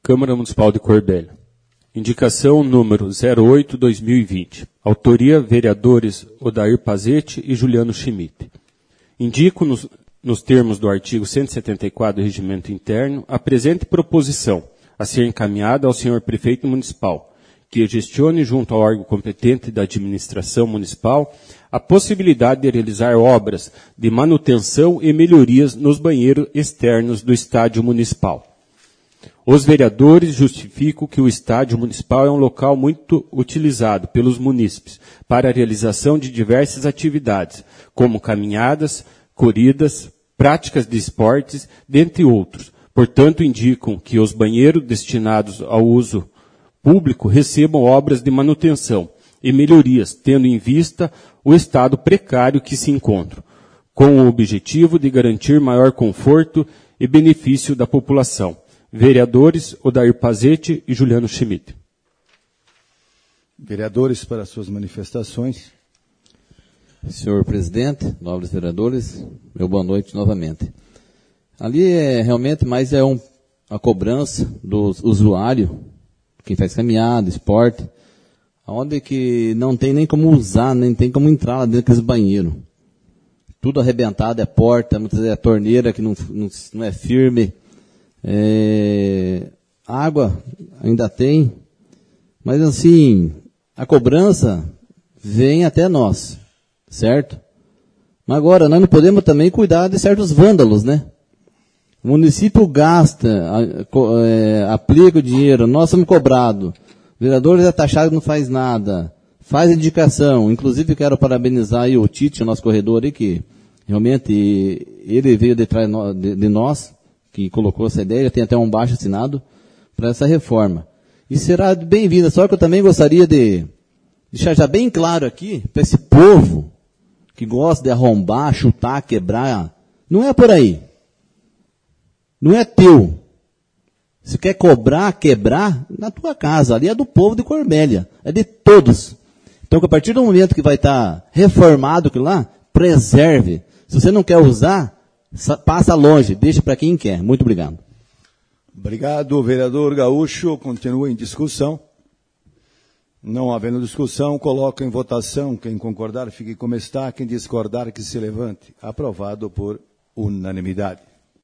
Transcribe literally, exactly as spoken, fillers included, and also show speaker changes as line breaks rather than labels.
Câmara Municipal de Corbélia. Indicação número zero oito barra dois mil e vinte. Autoria, vereadores Odair Pazete e Juliano Schmidt. Indico, nos, nos termos do artigo cento e setenta e quatro do Regimento Interno, a presente proposição a ser encaminhada ao senhor Prefeito Municipal, que gestione junto ao órgão competente da administração municipal a possibilidade de realizar obras de manutenção e melhorias nos banheiros externos do estádio municipal. Os vereadores justificam que o estádio municipal é um local muito utilizado pelos munícipes para a realização de diversas atividades, como caminhadas, corridas, práticas de esportes, dentre outros. Portanto, indicam que os banheiros destinados ao uso público recebam obras de manutenção e melhorias, tendo em vista o estado precário que se encontram, com o objetivo de garantir maior conforto e benefício da população. Vereadores Odair Pazete e Juliano Schmidt.
Vereadores, para suas manifestações.
Senhor presidente, nobres vereadores, meu boa noite novamente. Ali é realmente mais é um, a cobrança do usuário, quem faz caminhada, esporte, onde que não tem nem como usar, nem tem como entrar lá dentro daqueles banheiros. Tudo arrebentado, é porta, muitas vezes é torneira que não, não, não é firme. É, água ainda tem, mas assim, a cobrança vem até nós, certo? Mas agora, nós não podemos também cuidar de certos vândalos, né? O município gasta, é, aplica o dinheiro, nós somos cobrados. Vereadores é taxado, não faz nada. Faz indicação. Inclusive, quero parabenizar aí o Tite, o nosso corredor aí, que realmente ele veio de trás de, de nós, que colocou essa ideia, tem até um baixo assinado para essa reforma. E será bem-vinda. Só que eu também gostaria de deixar já bem claro aqui, para esse povo que gosta de arrombar, chutar, quebrar, não é por aí. Não é teu. Se quer cobrar, quebrar, na tua casa. Ali é do povo de Corbélia. É de todos. Então, que a partir do momento que vai estar reformado aquilo lá, preserve. Se você não quer usar, passa longe. Deixa para quem quer. Muito obrigado.
Obrigado, vereador Gaúcho. Continua em discussão. Não havendo discussão, coloco em votação. Quem concordar, fique como está. Quem discordar, que se levante. Aprovado por unanimidade.